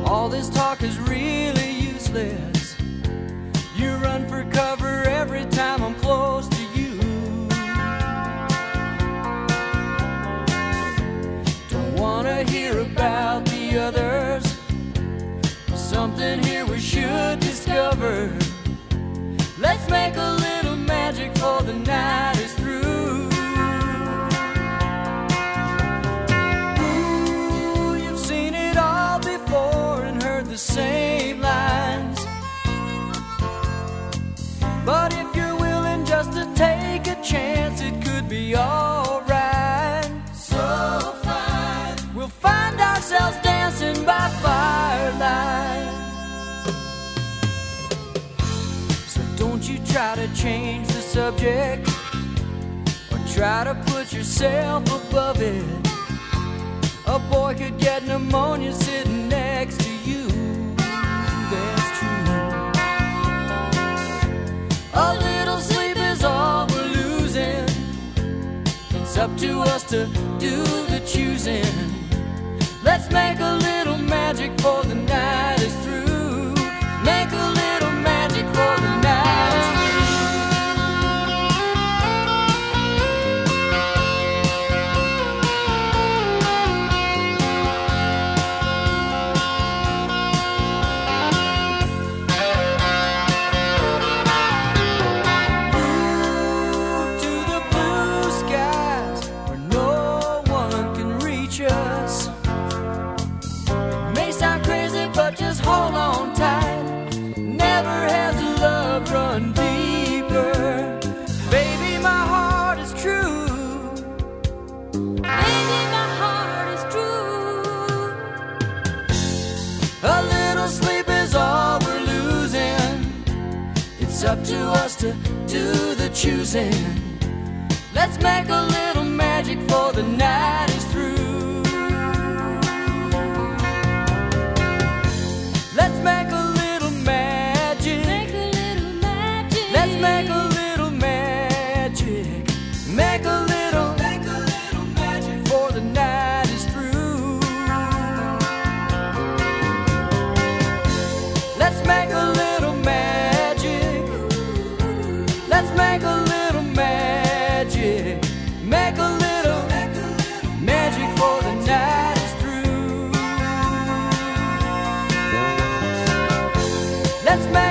All this talk is really useless. You run for cover every time I'm close to you. Don't wanna hear about the others. Something here we should discover. Let's make a little magic before the night is through. Ooh, you've seen it all before and heard the same lines. But if you're willing just to take a chance, it could be alright. So fine, we'll find ourselves dancing by firelight. So don't you try to change the subject, or try to put yourself above it. A boy could get pneumonia sitting next to you. That's true. A little sleep is all we're losing. It's up to us to do the choosing. Let's make a little magic before the night is through. Make a little magic before the night is through. Hold on tight. Never has love run deeper. Baby, my heart is true. Baby, my heart is true. A little sleep is all we're losing. It's up to us to do the choosing. Let's make a little magic before the night is through. Let's make a little magic. Make a little magic. Let's make a little magic. Make a little magic before the night is through. Let's make a little magic. Let's make a little magic. Make a little magic before the night is through. Let's make